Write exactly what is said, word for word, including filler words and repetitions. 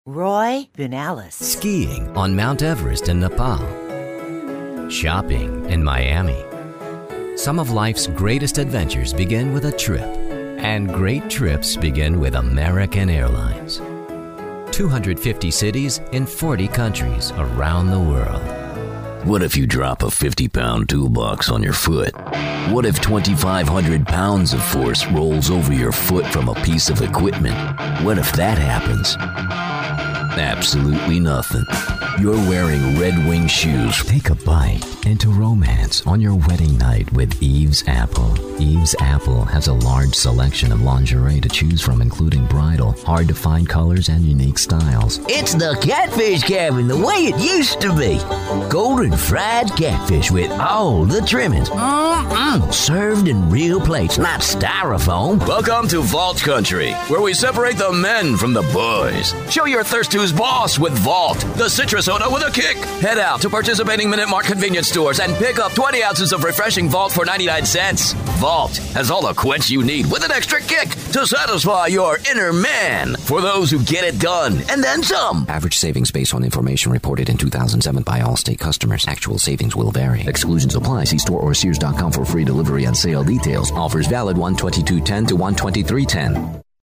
Roy Bunalis. Skiing on Mount Everest in Nepal. Shopping in Miami. Some of life's greatest adventures begin with a trip, and great trips begin with American Airlines. two hundred fifty cities in forty countries around the world. What if you drop a fifty-pound toolbox on your foot? What if twenty-five hundred pounds of force rolls over your foot from a piece of equipment? What if that happens? Absolutely nothing. You're wearing Red Wing shoes. Take a bite into romance on your wedding night with Eve's Apple. Eve's Apple has a large selection of lingerie to choose from, including bridal, hard-to-find colors, and unique styles. It's the Catfish Cabin the way it used to be. Golden fried catfish with all the trimmings. Mm-mm. Served in real plates, not styrofoam. Welcome to Vault Country, where we separate the men from the boys. Show your thirst who's boss with Vault, the citrus soda with a kick. Head out to participating Minute Mark convenience stores and pick up twenty ounces of refreshing Vault for ninety-nine cents. Vault has all the quench you need with an extra kick to satisfy your inner man. For those who get it done, and then some. Average savings based on information reported in two thousand seven by Allstate customers. Actual savings will vary. Exclusions apply. See store or Sears dot com for free delivery and sale details. Offers valid one twenty-two ten to one twenty-three ten.